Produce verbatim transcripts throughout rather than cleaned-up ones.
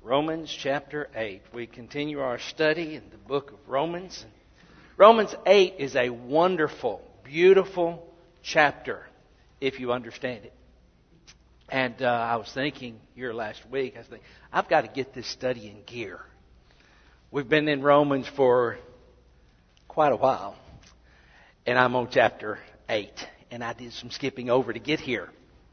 Romans chapter eight. We continue our study in the book of Romans. Romans eight is a wonderful, beautiful chapter if you understand it. And uh, I was thinking here last week, I was thinking, I've got to get this study in gear. We've been in Romans for quite a while, and I'm on chapter eight, and I did some skipping over to get here.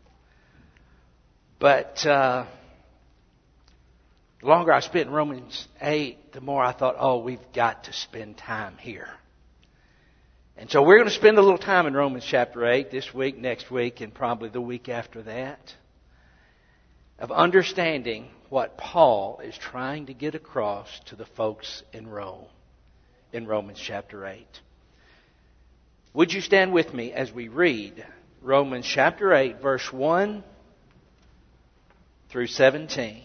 But uh, the longer I spent in Romans eight, the more I thought, oh, we've got to spend time here. And so we're going to spend a little time in Romans chapter eight this week, next week, and probably the week after that, of understanding what Paul is trying to get across to the folks in Rome, in Romans chapter eight. Would you stand with me as we read Romans chapter eight, verse one through seventeen.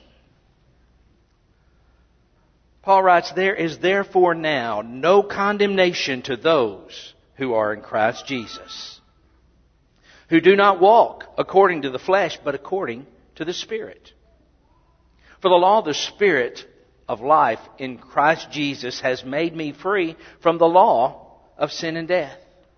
Paul writes, "There is therefore now no condemnation to those who are in Christ Jesus, who do not walk according to the flesh, but according to the Spirit. For the law of the Spirit of life in Christ Jesus has made me free from the law of sin and death.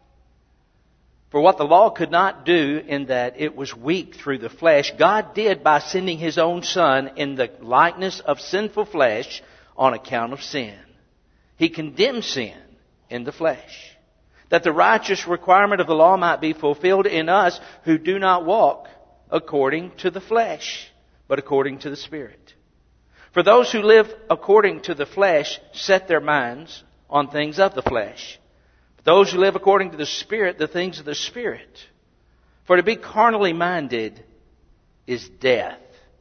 For what the law could not do in that it was weak through the flesh, God did by sending His own Son in the likeness of sinful flesh on account of sin. He condemned sin in the flesh, that the righteous requirement of the law might be fulfilled in us who do not walk according to the flesh, but according to the Spirit. For those who live according to the flesh set their minds on things of the flesh. Those who live according to the Spirit, the things of the Spirit. For to be carnally minded is death,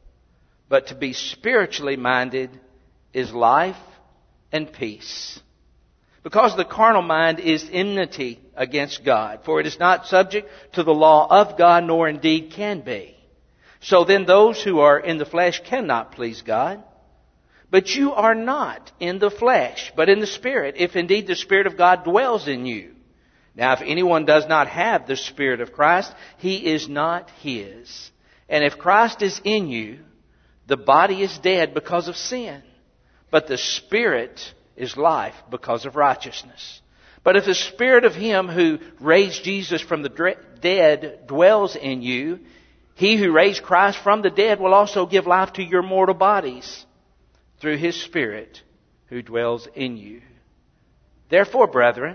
but to be spiritually minded is life and peace. Because the carnal mind is enmity against God, for it is not subject to the law of God, nor indeed can be. So then those who are in the flesh cannot please God. But you are not in the flesh, but in the Spirit, if indeed the Spirit of God dwells in you. Now if anyone does not have the Spirit of Christ, he is not His. And if Christ is in you, the body is dead because of sin, but the Spirit is life because of righteousness. But if the Spirit of Him who raised Jesus from the dead dwells in you, He who raised Christ from the dead will also give life to your mortal bodies through His Spirit who dwells in you. Therefore, brethren,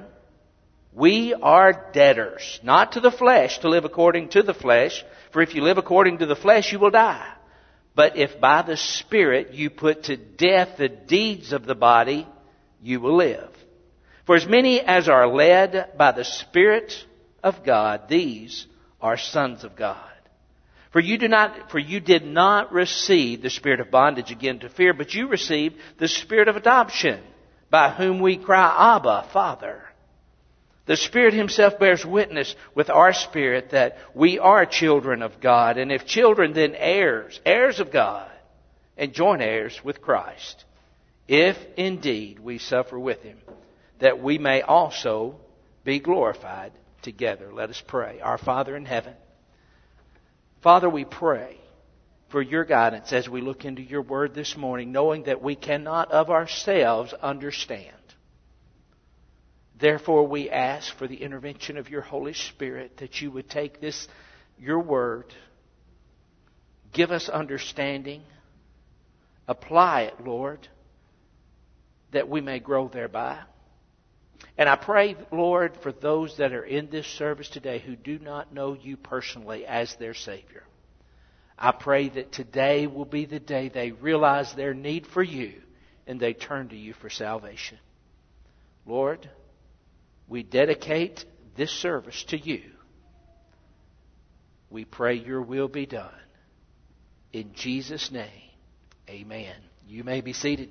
we are debtors, not to the flesh, to live according to the flesh. For if you live according to the flesh, you will die. But if by the Spirit you put to death the deeds of the body, you will live. For as many as are led by the Spirit of God, these are sons of God. For you do not, for you did not receive the spirit of bondage again to fear, but you received the Spirit of adoption, by whom we cry, Abba, Father. The Spirit Himself bears witness with our spirit that we are children of God, and if children, then heirs, heirs of God, and joint heirs with Christ, if indeed we suffer with Him, that we may also be glorified together. Let us pray. Our Father in heaven, Father, we pray for Your guidance as we look into Your Word this morning, knowing that we cannot of ourselves understand. Therefore, we ask for the intervention of Your Holy Spirit, that You would take this, Your Word, give us understanding, apply it, Lord, that we may grow thereby. And I pray, Lord, for those that are in this service today who do not know You personally as their Savior. I pray that today will be the day they realize their need for You and they turn to You for salvation. Lord, we dedicate this service to You. We pray Your will be done. In Jesus' name, amen. You may be seated.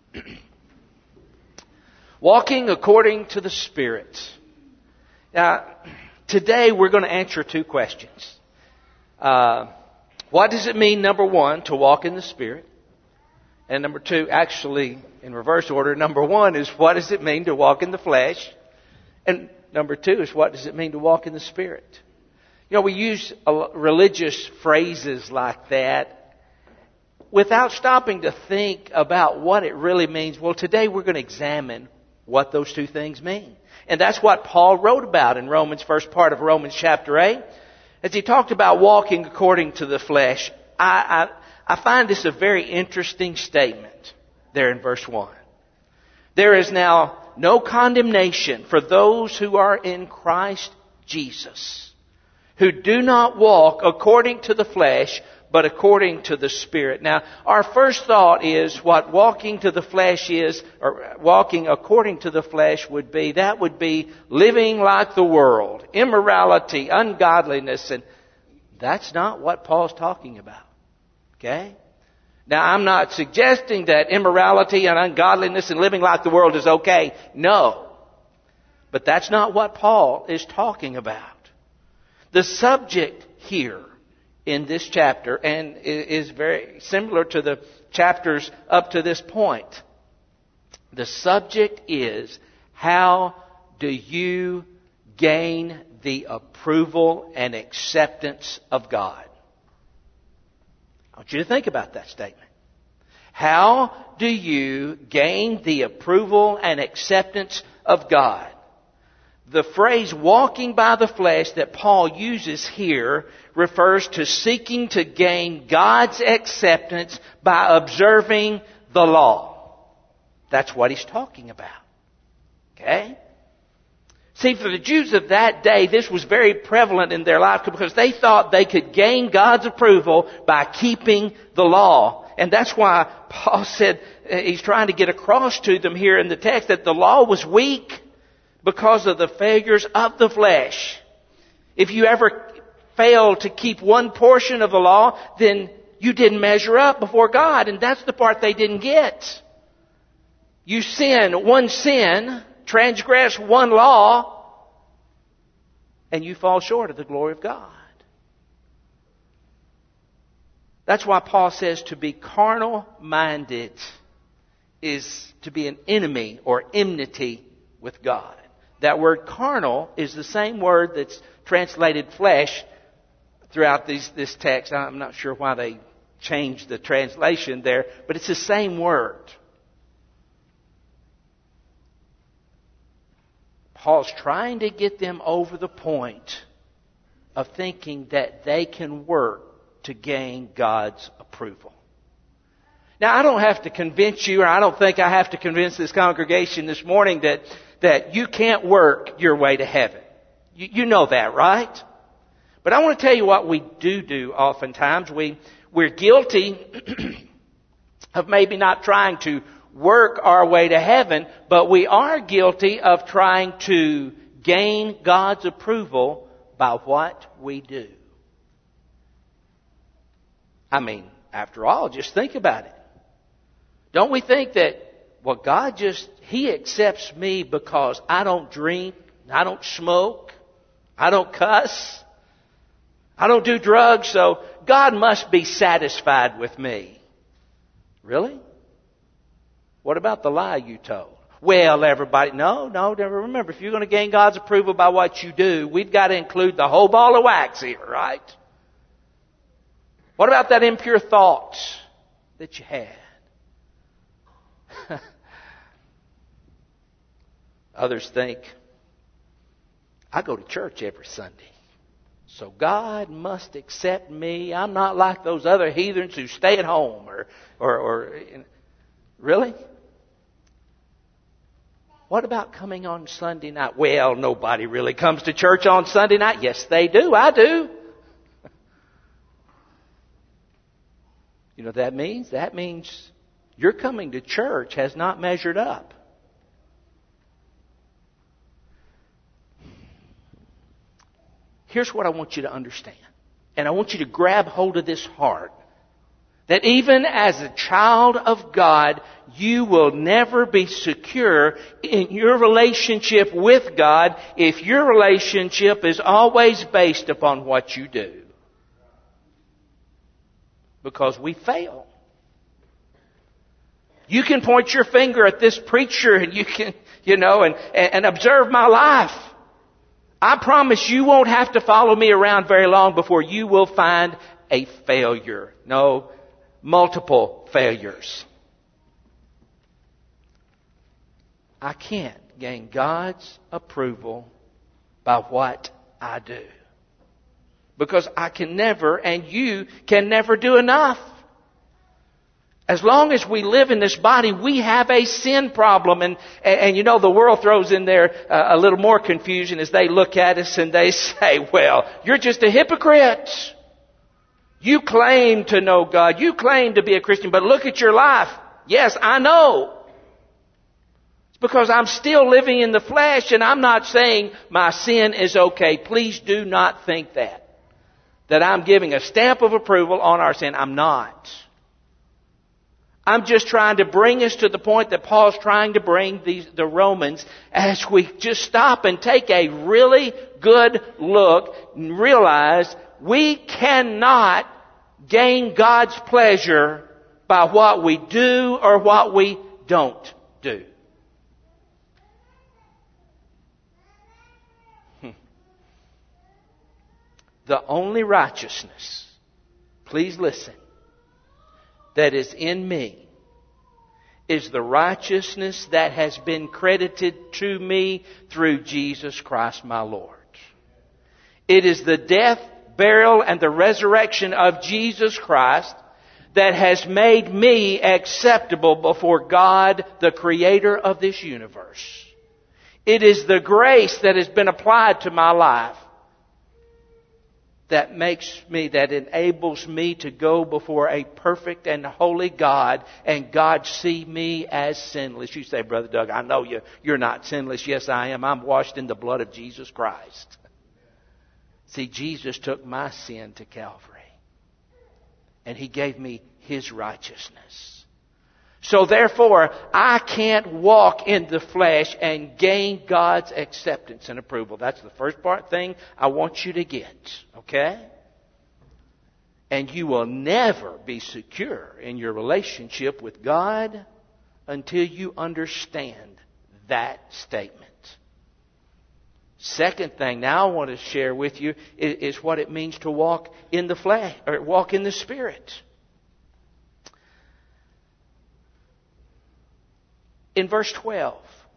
Walking according to the Spirit. Now, today we're going to answer two questions. Uh, what does it mean, number one, to walk in the Spirit? And number two, actually, in reverse order, number one is what does it mean to walk in the flesh? And number two is what does it mean to walk in the Spirit? You know, we use religious phrases like that without stopping to think about what it really means, well, today we're going to examine what those two things mean. And that's what Paul wrote about in Romans, first part of Romans chapter eight. As he talked about walking according to the flesh, I, I, I find this a very interesting statement there in verse one. There is now no condemnation for those who are in Christ Jesus, who do not walk according to the flesh, but according to the Spirit. Now, our first thought is what walking to the flesh is, or walking according to the flesh would be. That would be living like the world, immorality, ungodliness, and that's not what Paul's talking about. Okay? Now, I'm not suggesting that immorality and ungodliness and living like the world is okay. No. But that's not what Paul is talking about. The subject here in this chapter, and is very similar to the chapters up to this point. The subject is, how do you gain the approval and acceptance of God? I want you to think about that statement. How do you gain the approval and acceptance of God? The phrase walking by the flesh that Paul uses here refers to seeking to gain God's acceptance by observing the law. That's what he's talking about. Okay? See, for the Jews of that day, this was very prevalent in their life because they thought they could gain God's approval by keeping the law. And that's why Paul said, he's trying to get across to them here in the text that the law was weak because of the failures of the flesh. If you ever failed to keep one portion of the law, then you didn't measure up before God. And that's the part they didn't get. You sin one sin, transgress one law, and you fall short of the glory of God. That's why Paul says to be carnal-minded is to be an enemy or enmity with God. That word carnal is the same word that's translated flesh throughout these, this text. I'm not sure why they changed the translation there, but it's the same word. Paul's trying to get them over the point of thinking that they can work to gain God's approval. Now, I don't have to convince you, or I don't think I have to convince this congregation this morning that, that you can't work your way to heaven. You, you know that, right? But I want to tell you what we do do oftentimes. We, we're guilty of maybe not trying to work our way to heaven, but we are guilty of trying to gain God's approval by what we do. I mean, after all, just think about it. Don't we think that, well, God just, He accepts me because I don't drink, I don't smoke, I don't cuss, I don't do drugs, so God must be satisfied with me. Really? What about the lie you told? Well, everybody, no, no, remember, if you're going to gain God's approval by what you do, we've got to include the whole ball of wax here, right? What about that impure thoughts that you had? Others think, I go to church every Sunday, so God must accept me. I'm not like those other heathens who stay at home. Or, or, or really? What about coming on Sunday night? Well, nobody really comes to church on Sunday night. Yes, they do. I do. You know what that means? That means your coming to church has not measured up. Here's what I want you to understand. And I want you to grab hold of this heart. That even as a child of God, you will never be secure in your relationship with God if your relationship is always based upon what you do. Because we fail. You can point your finger at this preacher and you can, you know, and, and observe my life. I promise you won't have to follow me around very long before you will find a failure. No, multiple failures. I can't gain God's approval by what I do. Because I can never, and you can never do enough. As long as we live in this body, we have a sin problem. And, and, and you know, the world throws in there uh, a little more confusion as they look at us and they say, well, you're just a hypocrite. You claim to know God. You claim to be a Christian, but look at your life. Yes, I know. It's because I'm still living in the flesh, and I'm not saying my sin is okay. Please do not think that. That I'm giving a stamp of approval on our sin. I'm not. I'm just trying to bring us to the point that Paul's trying to bring these, the Romans as we just stop and take a really good look and realize we cannot gain God's pleasure by what we do or what we don't do. The only righteousness, please listen, that is in me is the righteousness that has been credited to me through Jesus Christ my Lord. It is the death, burial, and the resurrection of Jesus Christ that has made me acceptable before God, the Creator of this universe. It is the grace that has been applied to my life that makes me, that enables me to go before a perfect and holy God and God see me as sinless. You say, Brother Doug, I know you, you're not sinless. Yes, I am. I'm washed in the blood of Jesus Christ. See, Jesus took my sin to Calvary and He gave me His righteousness. So therefore, I can't walk in the flesh and gain God's acceptance and approval. That's the first part thing I want you to get. Okay? And you will never be secure in your relationship with God until you understand that statement. Second thing now I want to share with you is, is what it means to walk in the flesh, or walk in the Spirit. In verse twelve,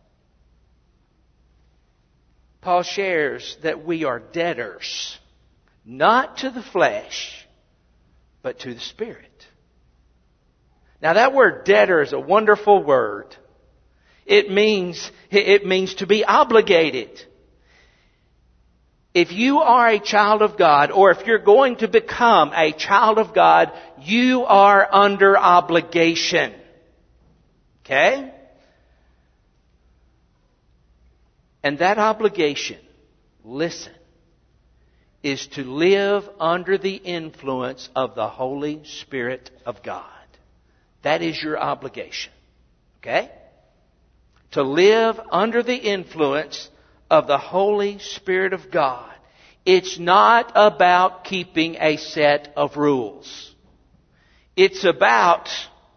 Paul shares that we are debtors, not to the flesh, but to the Spirit. Now that word debtor is a wonderful word. It means, it means to be obligated. If you are a child of God, or if you're going to become a child of God, you are under obligation. Okay? And that obligation, listen, is to live under the influence of the Holy Spirit of God. That is your obligation. Okay? To live under the influence of the Holy Spirit of God. It's not about keeping a set of rules. It's about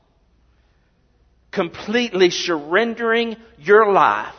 completely surrendering your life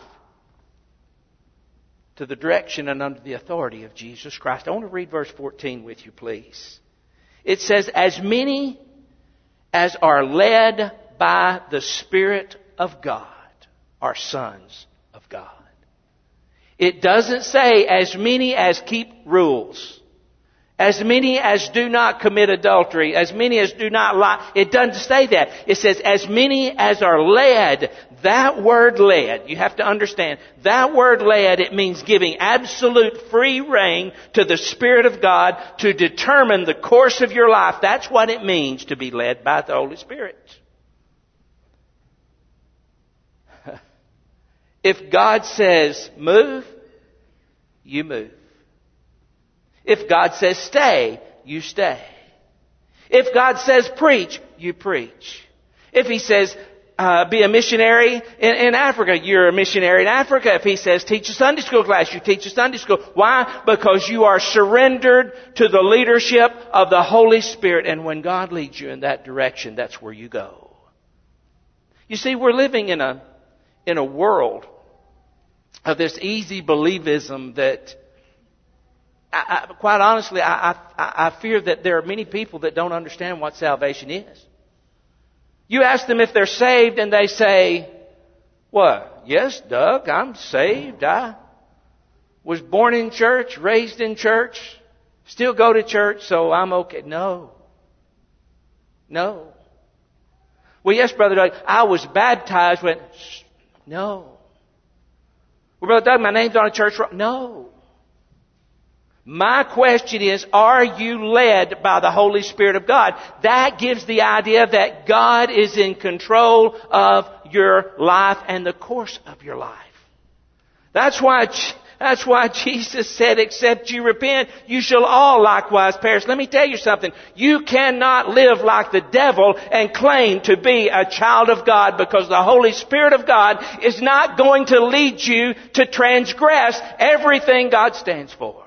to the direction and under the authority of Jesus Christ. I want to read verse fourteen with you, please. It says, as many as are led by the Spirit of God are sons of God. It doesn't say as many as keep rules. As many as do not commit adultery. As many as do not lie. It doesn't say that. It says as many as are led. That word led, you have to understand, that word led, it means giving absolute free rein to the Spirit of God to determine the course of your life. That's what it means to be led by the Holy Spirit. If God says move, you move. If God says stay, you stay. If God says preach, you preach. If He says uh, be a missionary in, in Africa, you're a missionary in Africa. If He says teach a Sunday school class, you teach a Sunday school. Why? Because you are surrendered to the leadership of the Holy Spirit. And when God leads you in that direction, that's where you go. You see, we're living in a in a world of this easy believism that, I, I, quite honestly, I, I, I fear that there are many people that don't understand what salvation is. You ask them if they're saved and they say, what? Yes, Doug, I'm saved. I was born in church, raised in church, still go to church, so I'm okay. No. No. Well, yes, Brother Doug, I was baptized when... No. Well, Brother Doug, my name's on a church roll. No. My question is, are you led by the Holy Spirit of God? That gives the idea that God is in control of your life and the course of your life. That's why, that's why Jesus said, except you repent, you shall all likewise perish. Let me tell you something. You cannot live like the devil and claim to be a child of God, because the Holy Spirit of God is not going to lead you to transgress everything God stands for.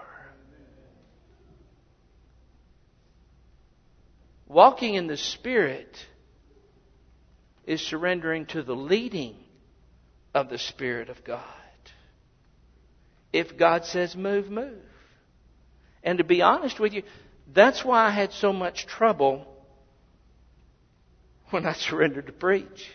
Walking in the Spirit is surrendering to the leading of the Spirit of God. If God says move, move. And to be honest with you, that's why I had so much trouble when I surrendered to preach.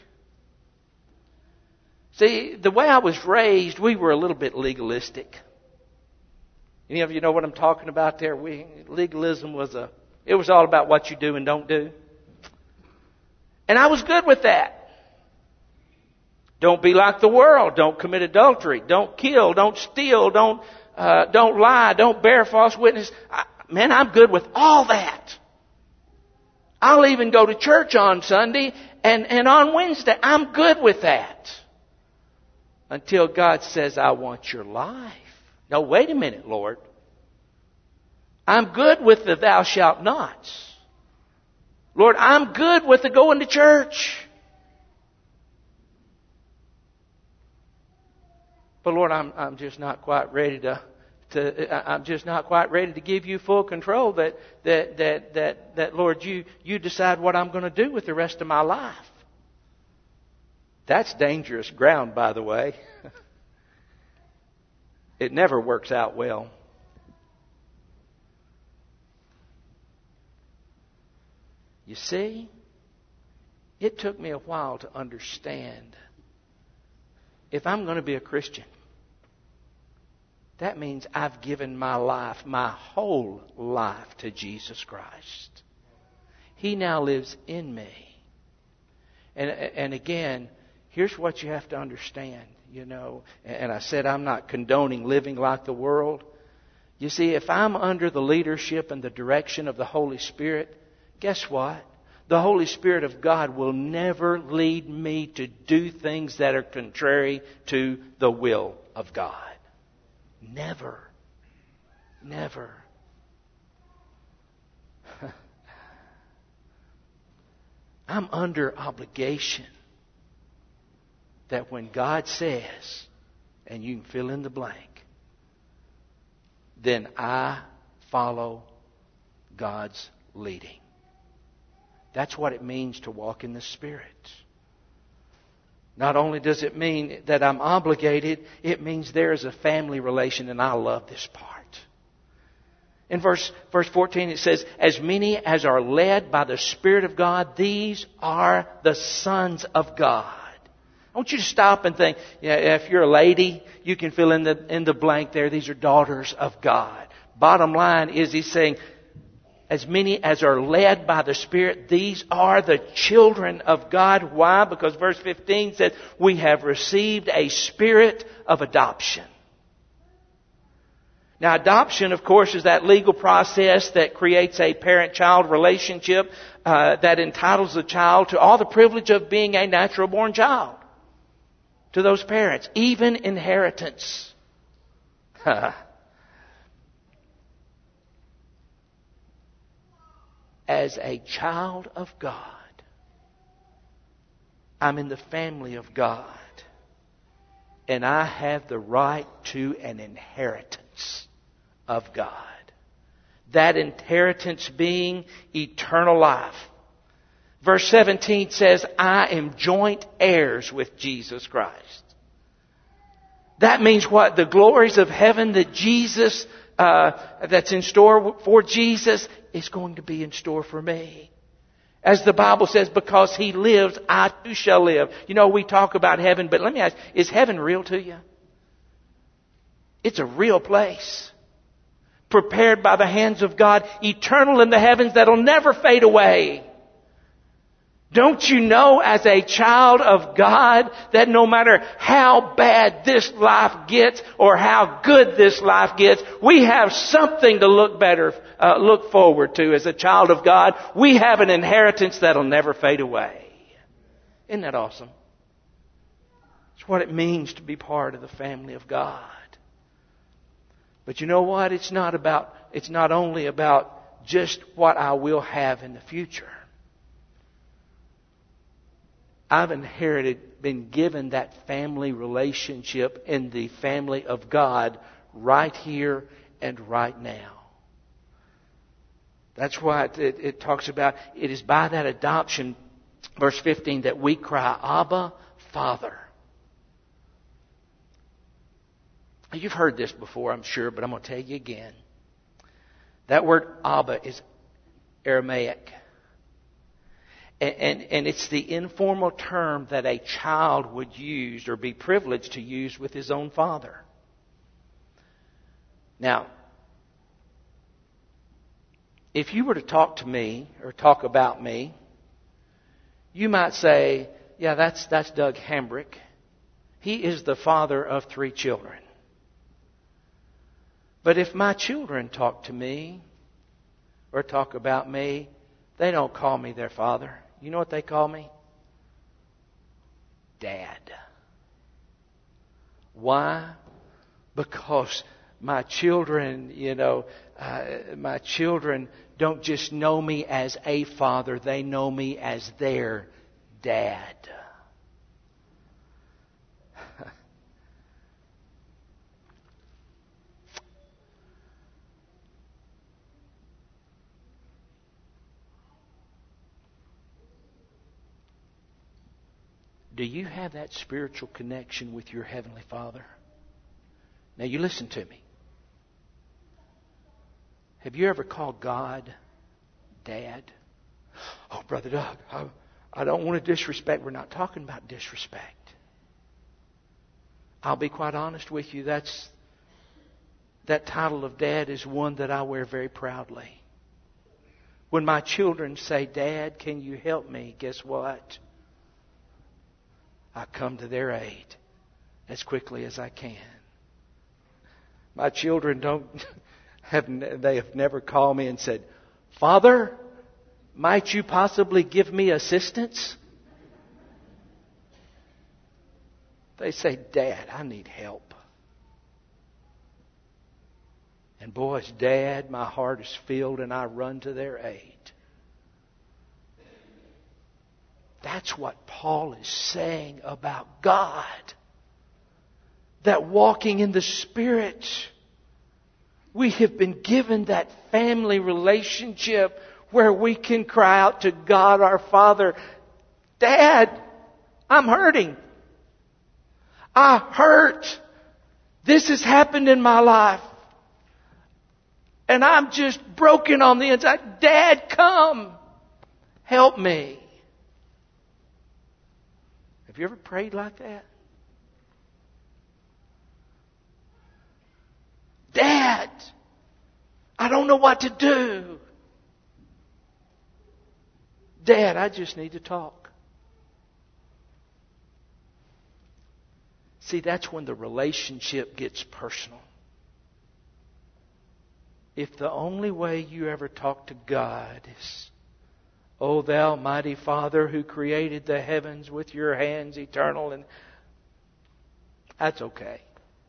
See, the way I was raised, we were a little bit legalistic. Any of you know what I'm talking about there? We, legalism was a It was all about what you do and don't do. And I was good with that. Don't be like the world. Don't commit adultery. Don't kill. Don't steal. Don't uh, don't lie. Don't bear false witness. I, man, I'm good with all that. I'll even go to church on Sunday and, and on Wednesday. I'm good with that. Until God says, I want your life. No, wait a minute, Lord. I'm good with the thou shalt nots. Lord, I'm good with the going to church. But Lord, I'm I'm just not quite ready to to I'm just not quite ready to give you full control. That that that that that Lord, you you decide what I'm going to do with the rest of my life. That's dangerous ground, by the way. It never works out well. You see, it took me a while to understand. If I'm going to be a Christian, that means I've given my life, my whole life, to Jesus Christ. He now lives in me. And, and again, here's what you have to understand, you know. And I said I'm not condoning living like the world. You see, if I'm under the leadership and the direction of the Holy Spirit, guess what? The Holy Spirit of God will never lead me to do things that are contrary to the will of God. Never. Never. I'm under obligation that when God says, and you can fill in the blank, then I follow God's leading. That's what it means to walk in the Spirit. Not only does it mean that I'm obligated, it means there is a family relation, and I love this part. In verse, verse fourteen it says, as many as are led by the Spirit of God, these are the sons of God. I want you to stop and think, yeah, if you're a lady, you can fill in the, in the blank there. These are daughters of God. Bottom line is he's saying, as many as are led by the Spirit, these are the children of God. Why? Because verse fifteen says, we have received a spirit of adoption. Now, adoption, of course, is that legal process that creates a parent-child relationship uh, that entitles the child to all the privilege of being a natural-born child to those parents, even inheritance. As a child of God, I'm in the family of God, and I have the right to an inheritance of God. That inheritance being eternal life. Verse seventeen says, I am joint heirs with Jesus Christ. That means what? The glories of heaven that Jesus, uh, that's in store for Jesus is going to be in store for me. As the Bible says, because He lives, I too shall live. You know, we talk about heaven, but let me ask, is heaven real to you? It's a real place. Prepared by the hands of God, eternal in the heavens that'll never fade away. Don't you know as a child of God that no matter how bad this life gets or how good this life gets, we have something to look better, uh, look forward to as a child of God. We have an inheritance that'll never fade away. Isn't that awesome? It's what it means to be part of the family of God. But you know what? It's not about, it's not only about just what I will have in the future. I've inherited, been given that family relationship in the family of God right here and right now. That's why it, it, it talks about, it is by that adoption, verse fifteen, that we cry, Abba, Father. You've heard this before, I'm sure, but I'm going to tell you again. That word Abba is Aramaic. And, and, and it's the informal term that a child would use or be privileged to use with his own father. Now, if you were to talk to me or talk about me, you might say, yeah, that's, that's Doug Hambrick. He is the father of three children. But if my children talk to me or talk about me, they don't call me their father. You know what they call me? Dad. Why? Because my children, you know, uh, my children don't just know me as a father. They know me as their dad. Do you have that spiritual connection with your Heavenly Father? Now you listen to me. Have you ever called God Dad? Oh, Brother Doug, I, I don't want to disrespect. We're not talking about disrespect. I'll be quite honest with you. That's that title of Dad is one that I wear very proudly. When my children say, Dad, can you help me? Guess what? I come to their aid as quickly as I can. My children don't have, they have never called me and said, Father, might you possibly give me assistance? They say, Dad, I need help. And boys, Dad, my heart is filled and I run to their aid. That's what Paul is saying about God. That walking in the Spirit, we have been given that family relationship where we can cry out to God our Father, Dad, I'm hurting. I hurt. This has happened in my life. And I'm just broken on the inside. Dad, come. Help me. Have you ever prayed like that? Dad, I don't know what to do. Dad, I just need to talk. See, that's when the relationship gets personal. If the only way you ever talk to God is, O thou mighty Father who created the heavens with your hands eternal, and that's okay.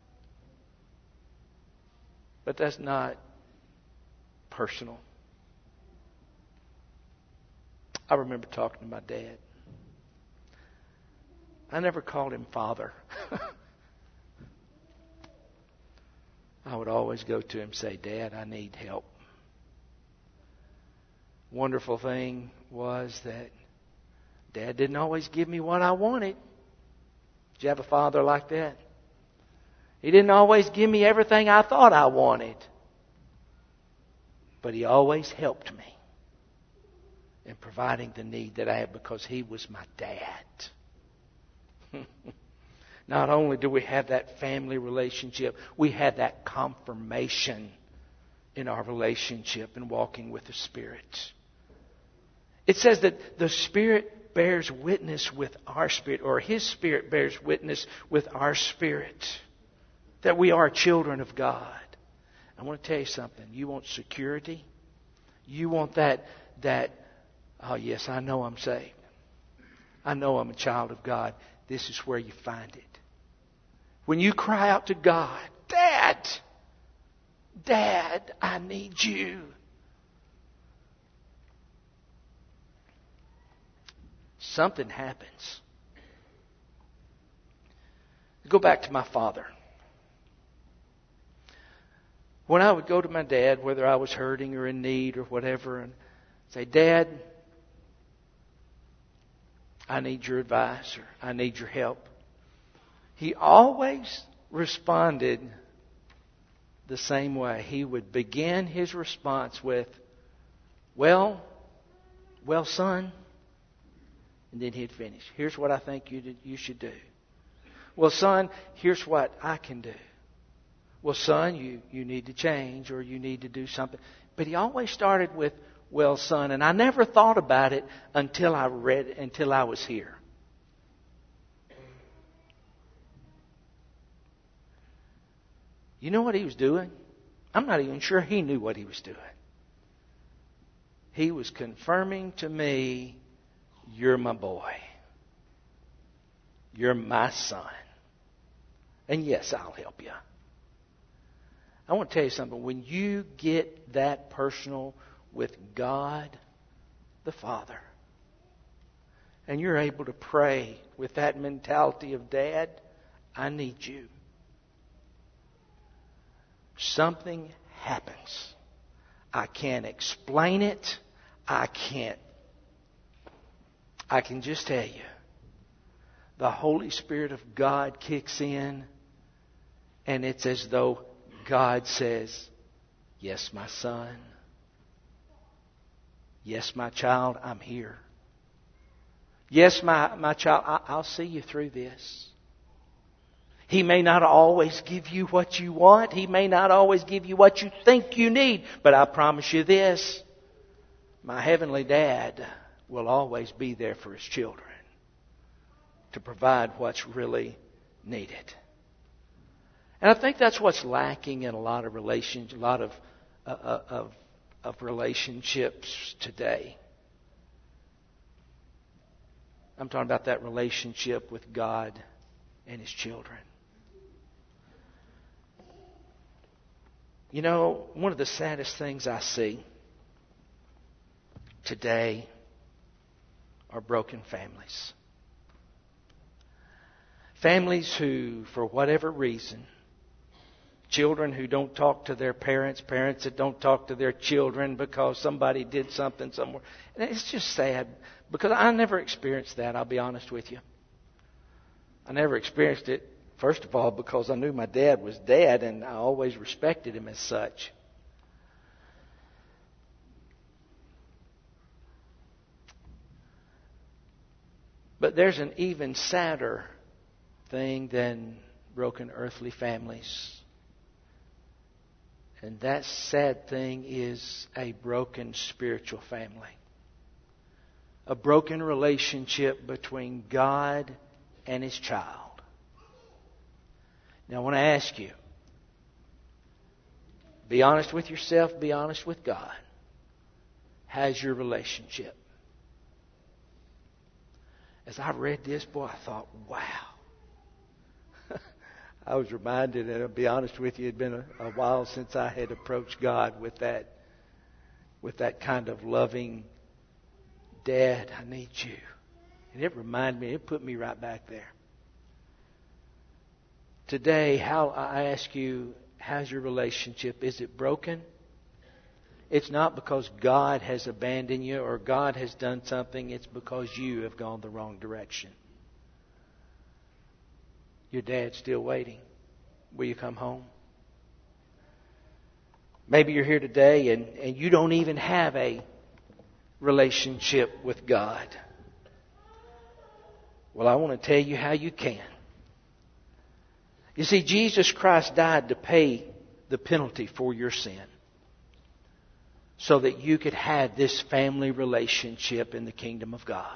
But that's not personal. I remember talking to my dad. I never called him Father. I would always go to him and say, Dad, I need help. Wonderful thing was that Dad didn't always give me what I wanted. Did you have a father like that? He didn't always give me everything I thought I wanted. But he always helped me. and providing the need that I had because He was my dad. Not only do we have that family relationship, we have that confirmation in our relationship and walking with the Spirit. It says that the Spirit bears witness with our spirit, or His Spirit bears witness with our spirit, that we are children of God. I want to tell you something. You want security? You want that, that, oh yes, I know I'm saved. I know I'm a child of God. This is where you find it. When you cry out to God, Dad, Dad, I need you. Something happens. Go back to my father. When I would go to my dad, whether I was hurting or in need or whatever, and say, Dad, I need your advice or I need your help, he always responded the same way. He would begin his response with, well, well, son, and then he'd finish. Here's what I think you, you should do. Well, son, here's what I can do. Well, son, you, you need to change or you need to do something. But he always started with, well, son, and I never thought about it until I read, until I was here. You know what he was doing? I'm not even sure he knew what he was doing. He was confirming to me, you're my boy. You're my son. And yes, I'll help you. I want to tell you something. When you get that personal with God the Father, and you're able to pray with that mentality of, Dad, I need you, something happens. I can't explain it. I can't. I can just tell you, the Holy Spirit of God kicks in, and it's as though God says, yes, my son. Yes, my child, I'm here. Yes, my, my child, I, I'll see you through this. He may not always give you what you want. He may not always give you what you think you need. But I promise you this, my heavenly Dad will always be there for His children to provide what's really needed. And I think that's what's lacking in a lot of relations, a lot of uh, of, of relationships today. I'm talking about that relationship with God and His children. You know, one of the saddest things I see today are broken families. Families who, for whatever reason, children who don't talk to their parents, parents that don't talk to their children because somebody did something somewhere. And it's just sad because I never experienced that, I'll be honest with you. I never experienced it, first of all, because I knew my dad was Dad and I always respected him as such. But there's an even sadder thing than broken earthly families. And that sad thing is a broken spiritual family. A broken relationship between God and His child. Now I want to ask you, be honest with yourself, be honest with God. How's your relationship? As I read this, boy, I thought, wow. I was reminded, and I'll be honest with you, it had been a, a while since I had approached God with that, with that kind of loving, Dad, I need you. And it reminded me, it put me right back there. Today, how I ask you, how's your relationship? Is it broken? It's not because God has abandoned you or God has done something. It's because you have gone the wrong direction. Your dad's still waiting. Will you come home? Maybe you're here today and, and you don't even have a relationship with God? Well, I want to tell you how you can. You see, Jesus Christ died to pay the penalty for your sin so that you could have this family relationship in the kingdom of God.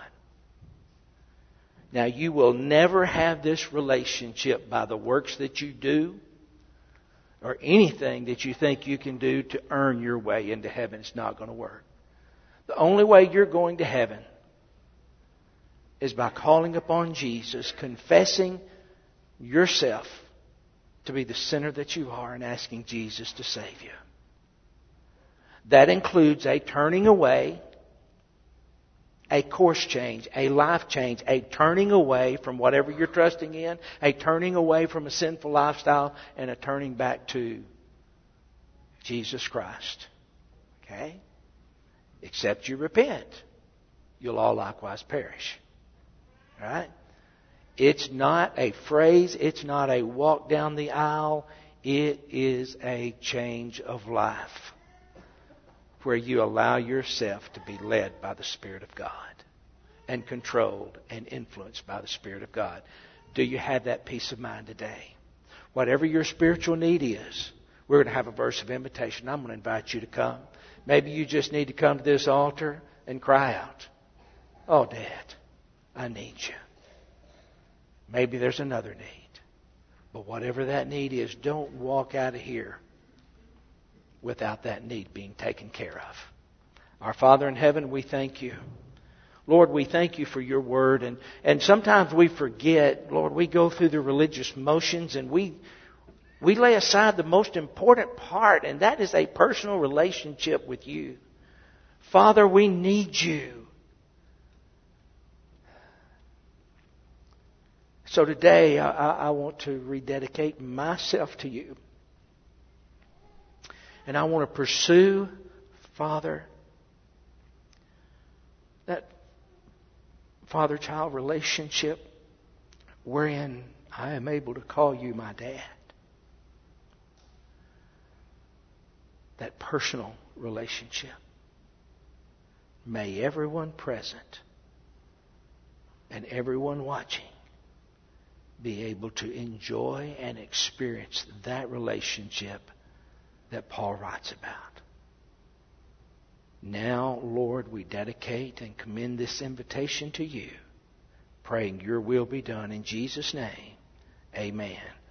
Now, you will never have this relationship by the works that you do or anything that you think you can do to earn your way into heaven. It's not going to work. The only way you're going to heaven is by calling upon Jesus, confessing yourself to be the sinner that you are, and asking Jesus to save you. That includes a turning away, a course change, a life change, a turning away from whatever you're trusting in, a turning away from a sinful lifestyle, and a turning back to Jesus Christ. Okay? Except you repent, you'll all likewise perish. All right? It's not a phrase. It's not a walk down the aisle. It is a change of life where you allow yourself to be led by the Spirit of God and controlled and influenced by the Spirit of God. Do you have that peace of mind today? Whatever your spiritual need is, we're going to have a verse of invitation. I'm going to invite you to come. Maybe you just need to come to this altar and cry out, "Oh, Dad, I need you." Maybe there's another need. But whatever that need is, don't walk out of here without that need being taken care of. Our Father in heaven, we thank you. Lord, we thank you for your word. And, and sometimes we forget, Lord, we go through the religious motions and we, we lay aside the most important part, and that is a personal relationship with you. Father, we need you. So today, I, I want to rededicate myself to you. And I want to pursue, Father, that father-child relationship wherein I am able to call you my dad. That personal relationship. May everyone present and everyone watching be able to enjoy and experience that relationship that Paul writes about. Now, Lord, we dedicate and commend this invitation to you, praying your will be done in Jesus' name. Amen.